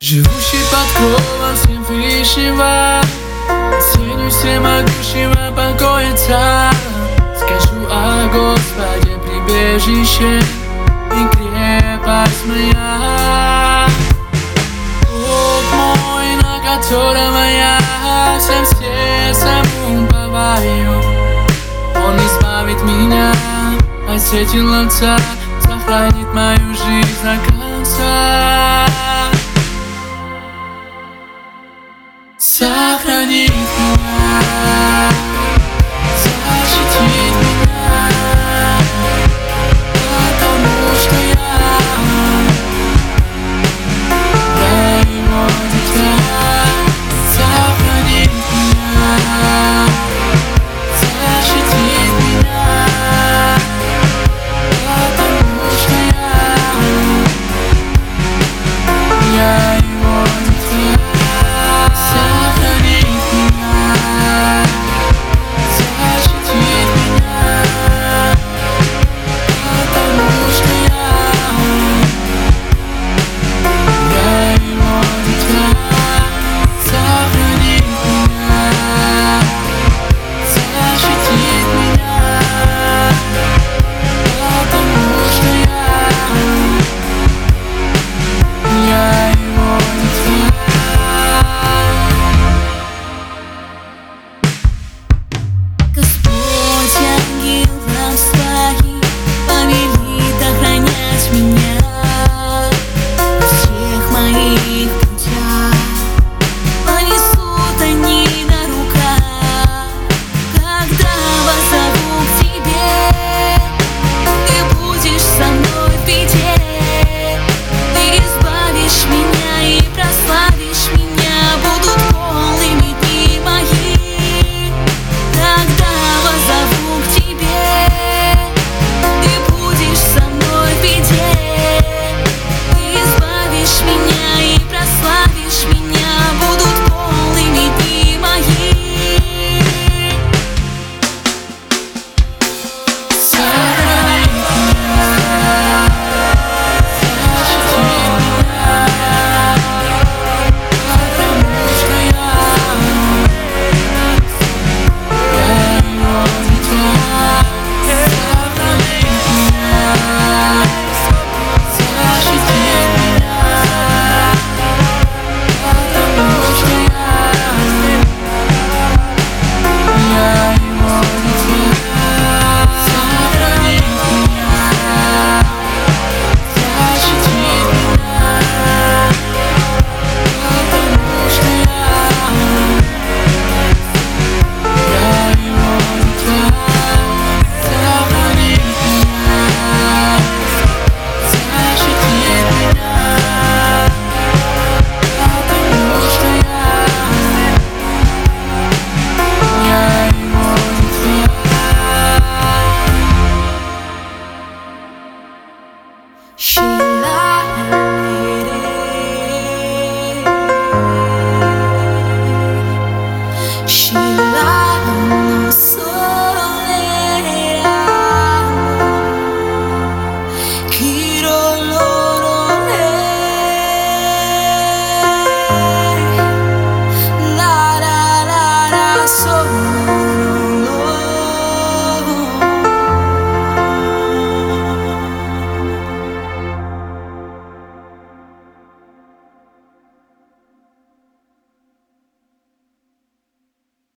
Живущий под кровом Всевышнего, тенью всемогущего покоится. Скажу о Господе прибежище и крепость моя. Бог мой, на которого я всем сердцем уповаю. Он избавит меня от сети ловца, сохранит мою жизнь до конца. Сохранит меня, защитит меня, потому что я его дитя. Сохранит меня, защитит меня, потому что я его дитя. Сохранит меня, защитит меня, потому что я его дитя. Сохранит меня, защитит меня, потому что я его дитя. Господь ангелов своих повелит охранять меня во всех моих путях. Понесут они на руках, когда воззову к тебе. Ты будешь со мной в беде, ты избавишь меня и прославишь меня. Будут полными дни мои, когда воззову к тебе. Ты будешь со мной в беде, ты избавишь меня и прославишь меня. Будут полными дни мои. Сохранит меня, защитит меня, потому что я его дитя. Сохранит меня, защитит меня, потому что я его дитя. Сохранит меня, защитит меня, потому что я его дитя. Сохранит меня, защитит меня, потому что я его дитя. She